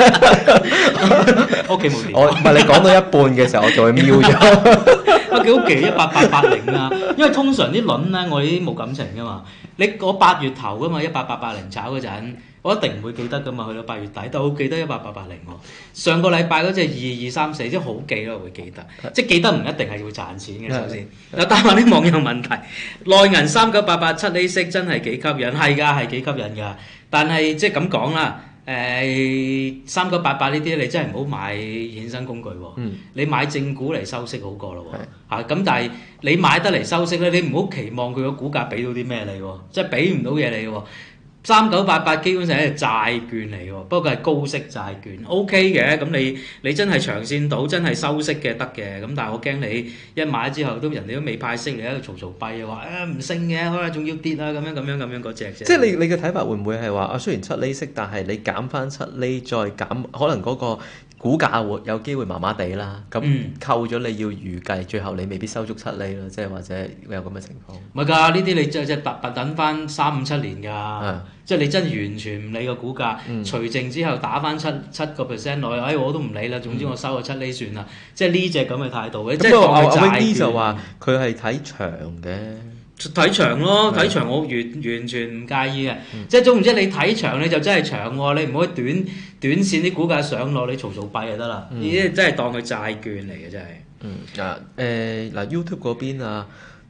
係屋企冇電話。 我唔係你講到一半嘅時候，我就會瞄咗。 我幾好記一八八八零啊，因為通常啲輪咧，我哋啲冇感情㗎嘛。你我八月頭㗎嘛，一八八八零炒嗰陣，我一定唔會記得㗎嘛。去到八月底，但我記得一八八八零喎。上個禮拜嗰隻二二三四，即係好記咯，會記得。即係記得唔一定係要賺錢嘅，首先。嗱，答下啲網友問題，內銀三九八八七厘息真係幾吸引，係㗎，係幾吸引㗎。但係即係咁講啦，誒三九八八呢啲你真係唔好買衍生工具喎，嗯、你買正股嚟收息好過咯喎，嚇咁是、啊、但係你買得嚟收息咧，你唔好期望佢個股價俾到啲咩你喎，即係俾唔到嘢你喎。三九八八基本上係債券嚟喎，不過係高息債券 ，OK 嘅。咁你你真係長線到真係收息嘅得嘅，咁但係我驚你一買之後都人哋都未派息，你喺度嘈嘈閉話啊唔升嘅，可能仲要跌啊咁樣咁樣咁樣嗰隻啫。即係你你嘅睇法會唔會係話啊？雖然七厘息，但係你減翻七厘再減，可能嗰個股價會有機會麻麻地啦。咁扣咗你要預計，最後你未必收足七厘咯，即係或者會有咁嘅情況。 唔係㗎，呢啲你即係即係特等翻三五七年㗎。即係你真係完全唔理個股價，嗯、除淨之後打翻七七個 percent 落去，哎我都唔理啦，總之我收個七厘算啦。嗯、即係呢隻咁嘅態度嘅。即係當佢債券。阿 Wing 就話佢係睇長嘅， 睇長咯，睇長我完完全唔介意嘅。嗯、即係總唔知你睇長你就真係長喎，你唔可以短短線啲股價上落你嘈嘈閉就得啦。呢啲、嗯、真係當佢債券嚟嘅真係。 嗯啊誒嗱 YouTube 嗰邊啊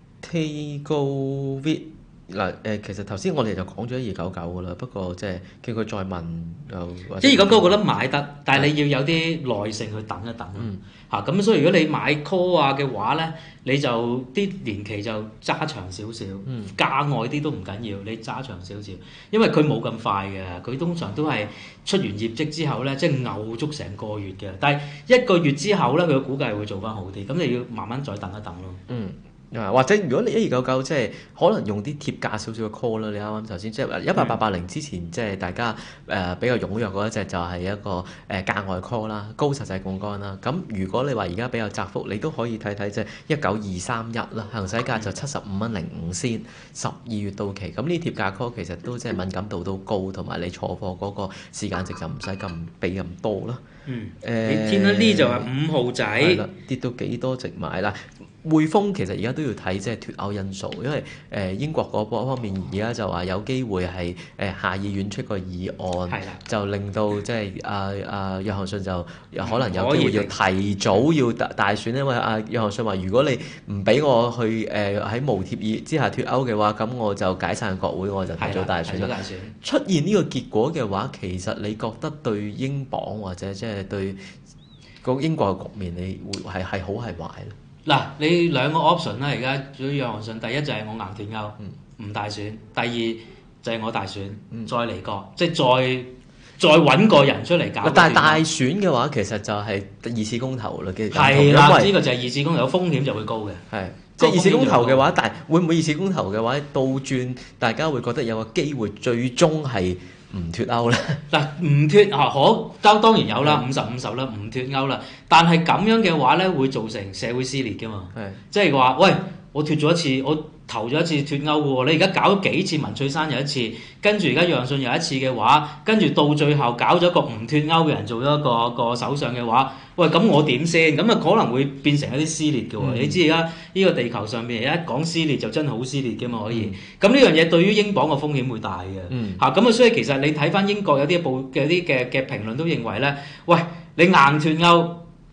Tego V。嗱誒，其實頭先我哋就講咗一二九九噶啦，不過即係叫佢再問又一二九九，我覺得買得，但係你要有啲耐性去等一等咯嚇。咁、嗯啊、所以如果你買 call 啊嘅話咧，你就啲年期就揸長少少，嗯、價外啲都唔緊要，你揸長少少，因為佢冇咁快嘅，佢通常都係出完業績之後咧，即係牛足成個月嘅，但係一個月之後咧，佢嘅估計會做翻好啲，咁你要慢慢再等一等咯。嗯。 啊，或者如果你一二九九即係可能用啲貼價少少嘅 call 啦，你啱啱頭先即係一八八八零之前即係大家誒、呃、比較踴躍嗰一隻就係一個誒、呃、價外 call 啦，高實際槓桿啦。咁如果你話而家比較窄幅，你都可以睇睇即係一九二三一啦，行使價就七十五蚊零五仙，十二月到期。咁呢貼價 call 其實都即係敏感度都高，同埋你坐貨嗰個時間值就唔使咁俾咁多啦。 嗯，誒、呃，你見到呢就話五號仔跌到幾多值買啦？匯豐其實而家都要睇即係脫歐因素，因為誒、呃、英國嗰方面而家就話有機會係誒、呃、下議院出個議案，的就令到即係阿阿約翰遜就可能有機會要提早要大大選，因為阿、啊、約翰遜話如果你唔俾我去誒喺、呃、無協議之下脫歐嘅話，咁我就解散國會，我就提早大選啦。出現呢個結果嘅話，其實你覺得對英鎊或者即係對個英國嘅局面，你會係係好係壞咧？ 嗱，你兩個 option 啦，而家主要約翰遜，第一就係我硬脫歐，唔、嗯、大選；第二就係我大選，嗯、再嚟過，即係再再揾個人出嚟搞。 但係大選嘅話，其實就係二次公投啦，嘅係啦，呢個就係二次公投，有風險就會高嘅。 係即係二次公投嘅話，但係會唔會二次公投嘅話倒轉，大家會覺得有個機會最終係唔脫歐咧？ 嗱，唔脫啊，可當當然有啦，五十五十啦，唔脫歐啦。但係咁樣嘅話咧，會造成社會撕裂㗎嘛。係，即係話，喂，我脫咗一次，我投咗一次脫歐嘅喎，你而家搞咗幾次文翠珊又一次，跟住而家楊信又一次嘅話，跟住到最後搞咗個唔脫歐嘅人做咗一個一個首相嘅話，喂，咁我點先？咁啊可能會變成一啲撕裂嘅喎。嗯、你知而家呢個地球上面一講撕裂就真係好撕裂嘅嘛，可以。咁呢樣嘢對於英鎊嘅風險會大嘅。嗯。嚇，咁啊，所以其實你睇翻英國有啲報嘅啲嘅嘅評論都認為咧，喂，你硬脫歐。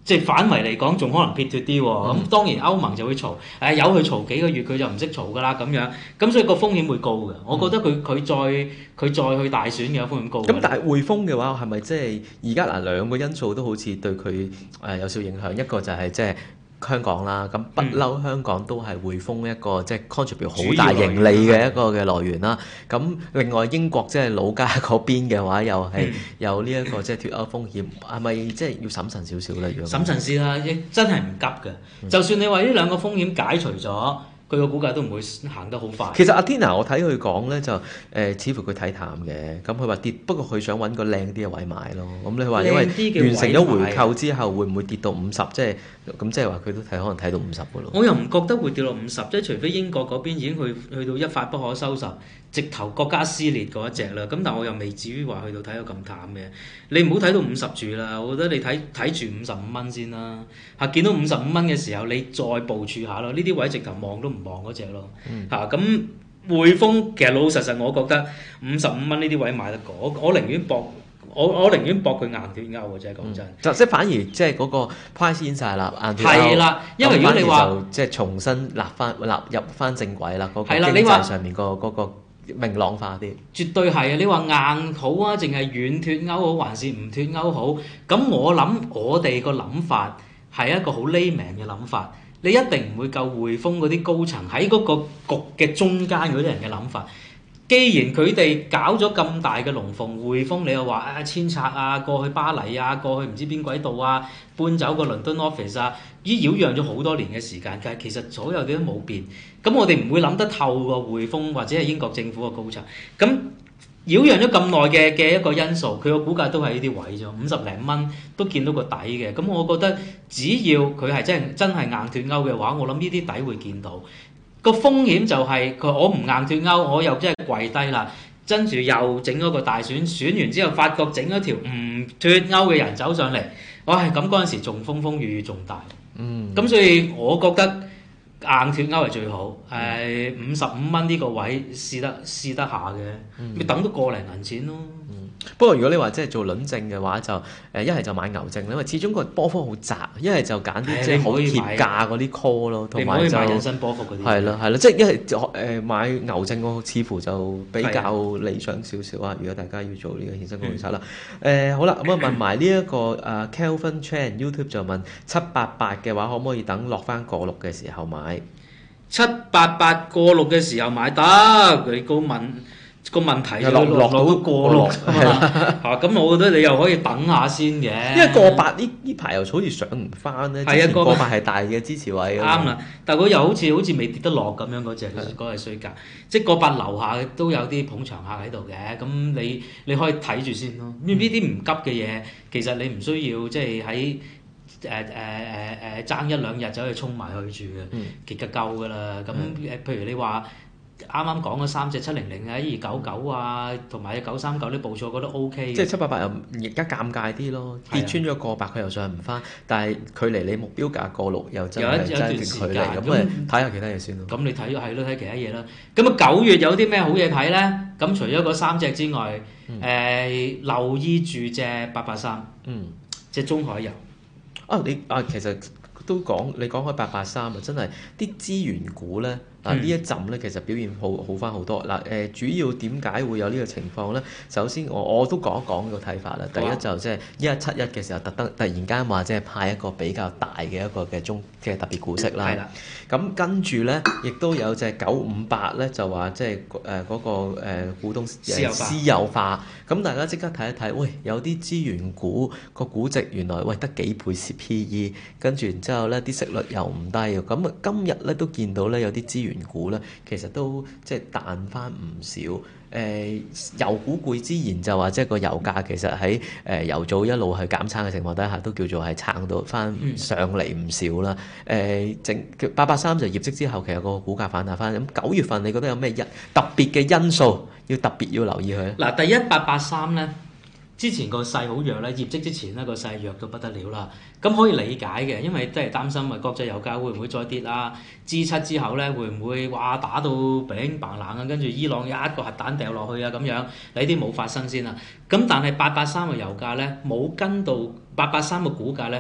即係反圍嚟講，仲可能撇脱啲喎。咁、嗯、當然歐盟就會嘈，誒由佢嘈幾個月，佢就唔識嘈㗎啦咁樣。咁所以個風險會高嘅。我覺得佢佢再佢再去大選嘅風險高。咁、 嗯、但係匯豐嘅話係咪即係而家嗱兩個因素都好似對佢誒有少影響？一個就係即係香港啦，咁不嬲香港都係匯豐一個即係 contribute 好大盈利嘅一個嘅來源啦。咁另外英國即係老家嗰邊嘅話，又係有呢一個即係脱歐風險，係咪即係要審慎少少咧？ 審慎先啦，亦真係唔急嘅。嗯、就算你話呢兩個風險解除咗，佢個股價都唔會行得好快。 其實阿 Tina 我睇佢講咧就誒、呃，似乎佢睇淡嘅。咁佢話跌，不過佢想揾個靚啲嘅位買咯。咁你話因為完成咗回購之後，會唔會跌到五十？即係咁，即係話佢都睇可能睇到五十嘅咯。 我又唔覺得會跌到五十，即係除非英國嗰邊已經去去到一發不可收拾，直頭國家撕裂嗰一隻啦。咁但係我又未至於話去到睇到咁淡嘅。你唔好睇到五十住啦，我覺得你睇睇住五十五蚊先啦。嚇，見到五十五蚊嘅時候，你再部署下咯。呢啲位直頭望都唔望嗰隻咯。嚇咁、嗯啊、匯豐其實老老實實，我覺得五十五蚊呢啲位買得過。我我寧願搏。我我寧願搏佢硬脱歐喎，真係講真。 就即係反而即係嗰個 price in 晒啦，硬脱歐。 係啦，因為如果你話就即係重新立翻納入翻正軌啦，嗰、嗰個經濟上面、嗰個嗰個明朗化啲。 絕對係啊！你話硬好啊，淨係軟脱歐好，還是唔脱歐好？咁我諗我哋個諗法係一個好 layman 嘅諗法，你一定唔會夠匯豐嗰啲高層喺嗰個局嘅中間嗰啲人嘅諗法。既然佢哋搞咗咁大嘅龍鳳，匯豐你又話啊遷冊啊，過去巴黎啊，過去唔知邊鬼度啊，搬走個倫敦 office 啊，依擾攘咗好多年嘅時間，但係其實所有啲都冇變。咁我哋唔會諗得透過匯豐或者係英國政府嘅高層。咁擾攘咗咁耐嘅嘅一個因素，佢個股價都係呢啲位啫，五十零蚊都見到個底嘅。咁我覺得只要佢係真係真係硬脱歐嘅話，我諗呢啲底會見到。個風險就係佢我唔硬脱歐，我又真係跪低啦，跟住又整咗個大選，選完之後發覺整咗條唔脱歐嘅人走上嚟，唉咁嗰陣時仲風風雨雨仲大，嗯，咁所以我覺得硬脱歐係最好，誒五十五蚊呢個位試得試得下嘅，咪、嗯、等到個零銀錢咯。 嗯、不過如果你話即係做輪證嘅話，就誒一係就買牛證，因為始終個波幅好窄；一係就揀啲即係好貼價嗰啲 call 咯，同埋就引伸波幅嗰啲。係啦係啦，即係一係就誒買牛證個似乎就比較理想少少啊。如果大家要做呢個衍生工具策啦，誒、嗯呃、好啦，咁啊問埋呢一個誒、uh, Kelvin Chan YouTube 就問七八八嘅話，可唔可以等落翻個六嘅時候買？ 七八八個六嘅時候買得，佢個問個問題就落落到個六啊嘛，咁我覺得你又可以等下先嘅。 因為個八呢呢排又好似上唔翻咧，之前個八係大嘅支持位。 啱啦，但係佢又好似好似未跌得落咁樣嗰隻，嗰係衰格。即係個八樓下都有啲捧場客喺度嘅，咁你你可以睇住先咯。呢啲唔急嘅嘢，其實你唔需要即係喺。誒誒誒誒爭一兩日走去衝埋去住嘅，嗯、其實夠㗎啦。咁誒，譬如你話啱啱講嗰三隻七零零啊、二九九啊，同埋九三九啲部署，我覺得 O K 嘅。即係七八八又而家尷尬啲咯，跌穿咗個八佢又上唔翻，但係距離你目標價個六又真係有一段距離。咁誒睇下其他嘢先咯。 咁你睇係咯，睇其他嘢啦。咁啊九月有啲咩好嘢睇咧？咁除咗嗰三隻之外，誒、嗯呃、留意住隻八八三，嗯，隻中海油。 啊！你啊，其實都講你講開八八三啊，真係啲資源股咧。嗱呢、嗯、一陣咧，其實表現好好翻好多。嗱、呃、誒，主要點解會有呢個情況咧？首先我我都講一講個睇法啦。第一就即係一一七一嘅時候，特登突然間話即係派一個比較大嘅一個嘅中嘅特別股息啦。係啦、嗯。咁跟住咧，亦都有隻九五八咧，就話即係誒嗰個誒股東私有化。私有化。咁大家即刻睇一睇，喂，有啲資源股個估值原來喂得幾倍 P E， 跟住然之後咧啲息率又唔低喎。咁啊今日咧都見到咧有啲資源股咧，其實都即係彈翻唔少。誒、呃、油股貴之言就話，即係個油價其實喺誒、呃、油組一路係減產嘅情況底下，都叫做係撐到翻上嚟唔少啦。誒正八八三就業績之後，其實個股價反彈翻。咁九月份你覺得有咩一特別嘅因素要特別要留意佢？ 嗱，第一八八三咧。之前個勢好弱咧，業績之前咧個勢弱到不得了啦。咁可以理解嘅，因為都係擔心啊，國際油價會唔會再跌啊？G 七之後咧會唔會哇打到餅棒冷啊？跟住伊朗一個核彈掉落去啊咁樣，呢啲冇發生先啦。咁但係八八三嘅油價咧冇跟到八八三嘅股價咧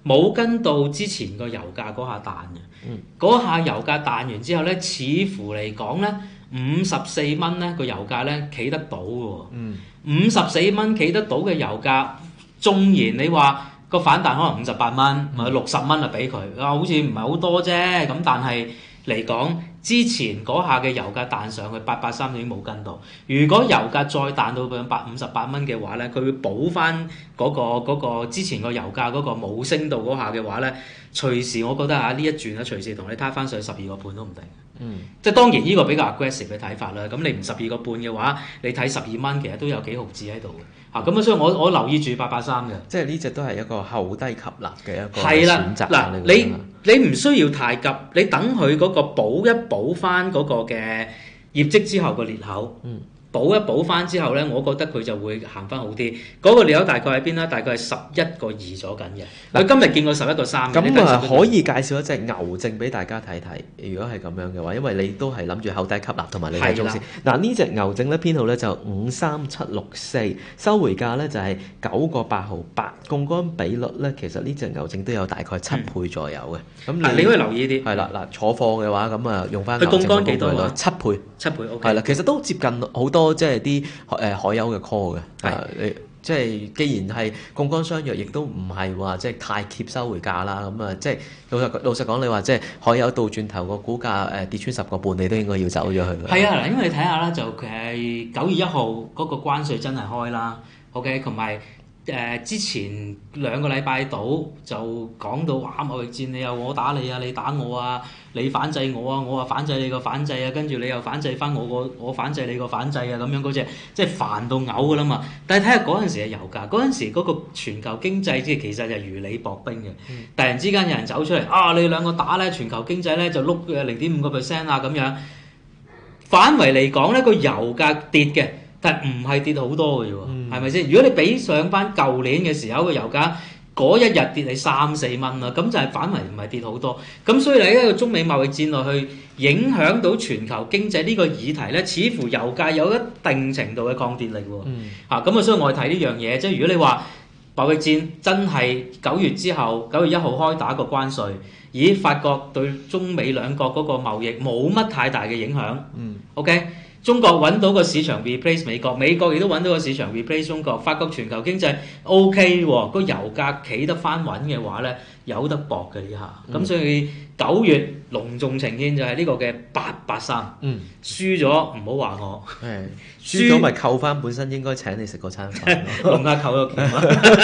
冇跟到之前個油價嗰下彈嘅。嗰、嗯、下油價彈完之後咧，似乎嚟講咧，五十四蚊咧個油價咧企得到嘅。五十四蚊企得到嘅油價，縱然你話個反彈可能五十八蚊，咪六十蚊啊俾佢，啊好似唔係好多啫。咁但係嚟講，之前嗰下嘅油價彈上去八百三已經冇跟到。如果油價再彈到兩百五十八蚊嘅話咧，佢會補翻嗰個嗰個之前個油價嗰個冇升到嗰下嘅話咧，隨時我覺得啊呢一轉咧，隨時同你攤翻上十二個半都唔定。嗯，即係當然呢個比較 aggressive 嘅睇法啦。咁你唔十二個半嘅話，你睇十二蚊其實都有幾毫子喺度嘅。嚇咁啊，所以我我留意住八八三嘅。 即係呢隻都係一個後低吸納嘅一個選擇。 嗱，你你唔需要太急，你等佢嗰個補一補翻嗰個嘅業績之後個裂口。嗯。補一補翻之後咧，我覺得佢就會行翻好啲。嗰、那個裂口大概喺邊咧？大概係十一個二咗緊嘅。佢、嗯、今日見過十一個三。 咁啊，可以介紹一隻牛證俾大家睇睇。如果係咁樣嘅話，因為你都係諗住後低吸納同埋你睇中線。嗱呢隻牛證咧編號咧就五三七六四，收回價咧就係九個八毫八，槓桿比率咧其實呢隻牛證都有大概七倍左右嘅。咁、嗯、你， 你可以留意啲。 係啦，嗱坐貨嘅話咁啊用翻牛證嘅槓桿幾多啊？七倍。 七倍 OK。 係啦，其實都接近好多。即係啲誒海油嘅 call 嘅，係你即係既然係槓桿相若，亦都唔係話即係太貼收回價啦。咁啊，即係老實老實講，你話即係海油到轉頭個股價誒跌穿十個半，你都應該要走咗去嘅。 係啊，嗱，因為你睇下啦，就係九月一號嗰個關稅真係開啦。OK，同埋。誒、呃、之前兩個禮拜到就講到哇貿易戰，你又我打你啊，你打我啊，你反制我啊，我話反制你個反制啊，跟住你又反制翻我個我反制你個反制啊，咁樣嗰隻即係煩到嘔噶啦嘛。但係睇下嗰陣時嘅油價，嗰陣時嗰個全球經濟即係其實就如履薄冰嘅。嗯、突然之間有人走出嚟啊，你兩個打咧，全球經濟咧就碌誒零點五個 percent 啊咁樣。反為嚟講咧，個油價跌嘅。但唔係跌好多嘅啫喎，係咪先？如果你比上翻舊年嘅時候個油價嗰一日跌你三四蚊啦，咁就係反為唔係跌好多。咁所以喺一個中美貿易戰落去影響到全球經濟呢個議題咧，似乎油價有一定程度嘅抗跌力喎。嗯、啊，咁啊，所以我哋睇呢樣嘢，即係如果你話貿易戰真係九月之後九月一號開打個關稅，咦？發覺對中美兩國嗰個貿易冇乜太大嘅影響。嗯，OK。中國揾到個市場 replace 美國，美國亦都揾到個市場 replace 中國，發覺全球經濟 OK 喎，個油價企得翻穩嘅話咧，有得搏嘅呢下。咁、嗯、所以九月隆重呈現就係呢個嘅八八三，嗯，輸咗唔好話我， 係輸咗咪扣翻本身應該請你食嗰餐飯， 龍蝦扣咗錢，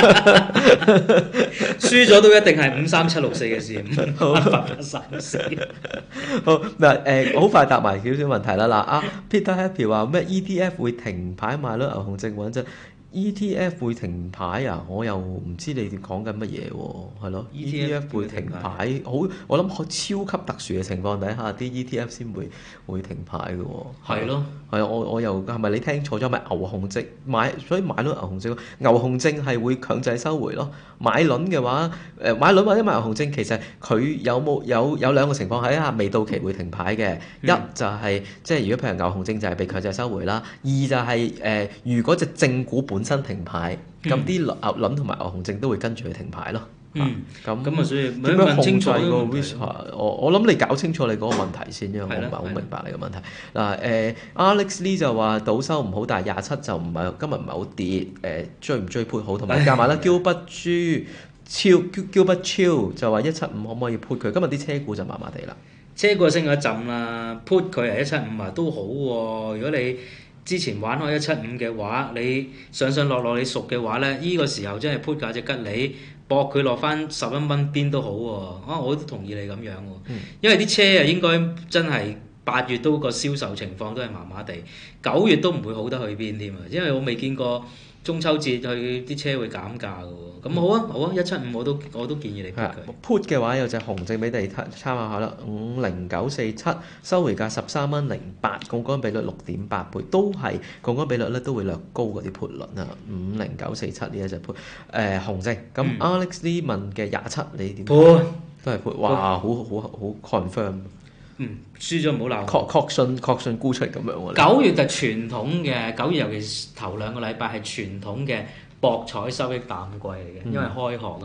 輸咗都一定係五三七六四嘅事，八八三四。 好嗱，誒好快答埋少少問題啦。嗱，阿 Peter Happy 話咩 E T F 會停牌賣咯，牛熊證穩陣。E T F 會停牌啊？我又唔知你哋講緊乜嘢喎，係咯 ？E T F 會停牌，好我諗超級特殊嘅情況底下，啲 E T F 先會會停牌嘅喎。 係咯， 係啊，我我又係咪你聽錯咗？咪牛熊證買，所以買咗牛熊證，牛熊證係會強制收回咯。買輪嘅話，誒買輪或者買牛熊證，其實佢有冇有有兩個情況喺下未到期會停牌嘅。嗯、一就係、是、即係如果譬如牛熊證就係被強制收回啦。二就係、是、誒、呃，如果隻正股本身停牌，咁啲牛輪同埋牛熊證都會跟住去停牌咯。 嗯，咁咁啊，所以點樣控制個 risk？我我諗你搞清楚你嗰個問題先，因為我唔係好明白你個問題。嗱，誒 Alex Lee 就話賭收唔好，但係廿七就唔係今日唔係好跌。誒、呃、追唔追 put 好，同埋加埋啦。Gilbert 豬超 Gilbert 超就話一七五可唔可以 put 佢？今日啲車股就麻麻地啦。 車股升咗一陣啦 ，put 佢係一七五啊都好喎。如果你之前玩開一七五嘅話，你上上落落你熟嘅話咧，依、這個時候真係 put 價隻吉利，搏佢落翻十一蚊邊都好喎。啊，我都同意你咁樣喎，嗯、因為啲車啊應該真係八月都個銷售情況都係麻麻地，九月都唔會好得去邊添啊，因為我未見過中秋節佢啲車會減價嘅喎。咁好啊，好啊，一七五我都我都建議你 put 佢。 put 嘅話有隻熊證俾你參考下啦，五零九四七收回價十三蚊零八，槓桿比率六點八倍，都係槓桿比率咧都會略高嗰啲 put 率啊。五零九四七呢一隻 put，誒熊證。咁、嗯、Alex Lee 問嘅廿七你點？ put 都係 put，哇，好好好 confirm。 嗯，輸咗唔好鬧。 確確信確信沽出咁樣喎。 九月就傳統嘅，九月尤其頭兩個禮拜係傳統嘅博彩收益淡季嚟嘅，因為開學啊嘛。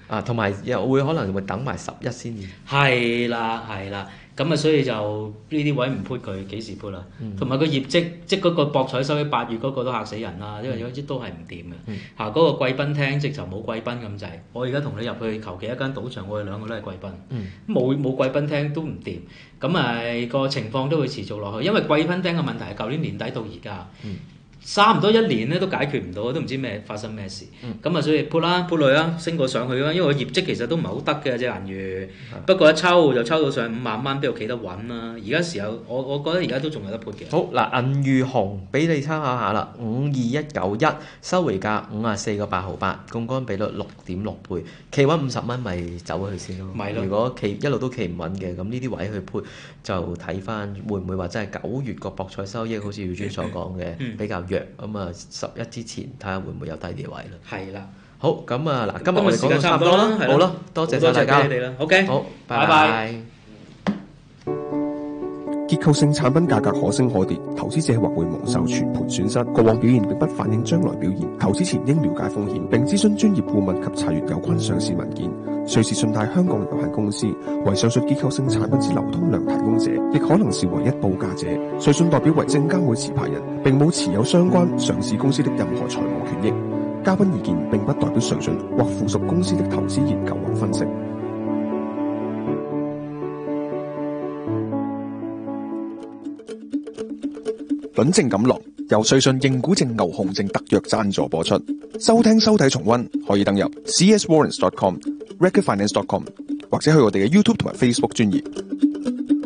啊，同埋又會可能會等埋十一先至。 係啦，係啦。咁啊，所以就呢啲位唔 put 佢幾時 put 啦？同埋個業績，即係嗰個博彩收喺八月嗰個都嚇死人啦，因為有啲都係唔掂嘅。嚇嗰、嗯、個貴賓廳直頭冇貴賓咁滯。我而家同你入去求其一間賭場，我哋兩個都係貴賓，冇冇、嗯、貴賓廳都唔掂。咁啊個情況都會持續落去，因為貴賓廳嘅問題係舊年年底到而家。嗯差唔多一年咧都解決唔到，都唔知咩發生咩事。咁啊、嗯，所以 put 啦 put 落啦，升過上去啦。因為個業績其實都唔係好得嘅隻銀娛，的不過一抽就抽到上五萬蚊，邊度企得穩啦？而家時候我我覺得而家都仲有得 put 嘅。好嗱，銀娛紅俾你參考下啦，五二一九一收回價五啊四個八毫八，槓桿比率六點六倍，企穩五十蚊咪走咗去先咯。咪咯。如果企一路都企唔穩嘅，咁呢啲位去 put 就睇翻會唔會話真係九月個博彩收益好似耀尊所講嘅、嗯、比較弱。咁啊，十一之前睇下會唔會有低啲位啦。係啦，好咁啊，嗱，今日我哋講到差唔多啦，好啦，多謝晒大家， 你哋啦 ，OK， 好，拜拜。 拜拜。 結構性產品價格可升可跌，投資者或會蒙受全盤損失。過往表現並不反映將來表現，投資前應了解風險，並諮詢專業顧問及查閱有關上市文件。瑞士信貸香港有限公司為上述結構性產品之流通量提供者，亦可能是唯一報價者。瑞信代表為證監會持牌人，並冇持有相關上市公司的任何財務權益。嘉賓意見並不代表瑞信或附屬公司的投資研究或分析。輪證錦囊由瑞信認股證牛熊證特約贊助播出。收聽收睇重溫可以登入 c s warrants dot com、recordfinance dot com 或者去我哋嘅 YouTube 同埋 Facebook 專頁。